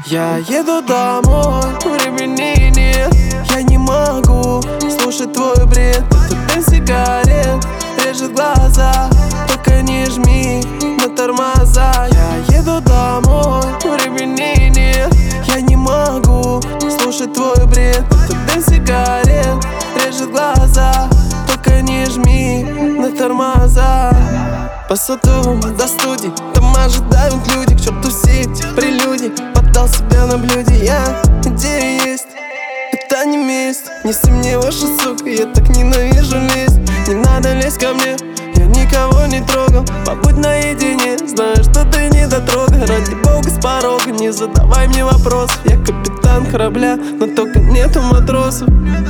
Я еду домой, времени нет. Я не могу слушать твой бред. Этот дым сигарет режет глаза. Только не жми на тормоза. Я еду домой, времени нет. Я не могу слушать твой бред. Этот дым сигарет режет глаза. Только не жми на тормоза. По сотовому до студии, там ожидают люди. К черту все эти прелюдии, поддал себя на блюде. Я где есть, это не месть. Неси мне вашу сука, я так ненавижу лезть. Не надо лезть ко мне, я никого не трогал. Побудь наедине, знаю, что ты не дотрогай. Ради бога с порога, не задавай мне вопросов. Я капитан корабля, но только нету матросов.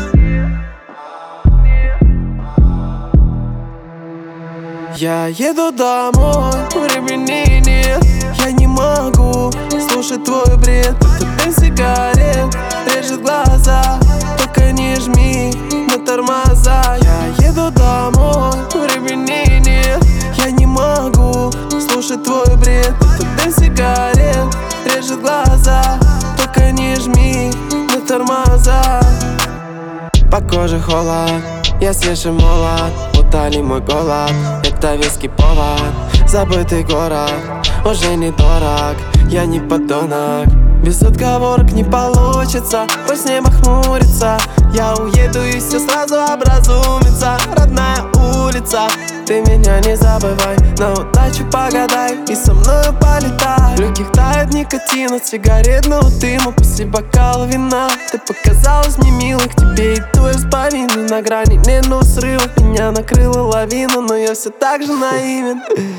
Я еду домой, времени нет. Я не могу слушать твой бред. Этот дым сигарет режет глаза. Только не жми на тормоза. Я еду домой, времени нет. Я не могу слушать твой бред. Этот дым сигарет режет глаза. Только не жми на тормоза. По коже холод, я свежий молод. Утоли мой голод, это виски повод. Забытый город, уже не дорог. Я не подонок, без отговорок не получится. Пусть небо хмурится, я уеду и все сразу образумится. Родная улица, ты меня не забывай. На удачу погадай и со мною полетай. В легких тает никотин от сигаретного дыма. После бокала вина ты показалась мне милой. К тебе иду из повинной на грани нервного срыва. Меня накрыла лавина, но я все так же наивен.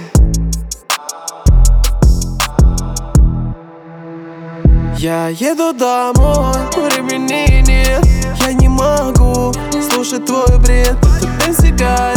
Я еду домой, времени нет. Я не могу слушать твой бред. Этот дым сигарет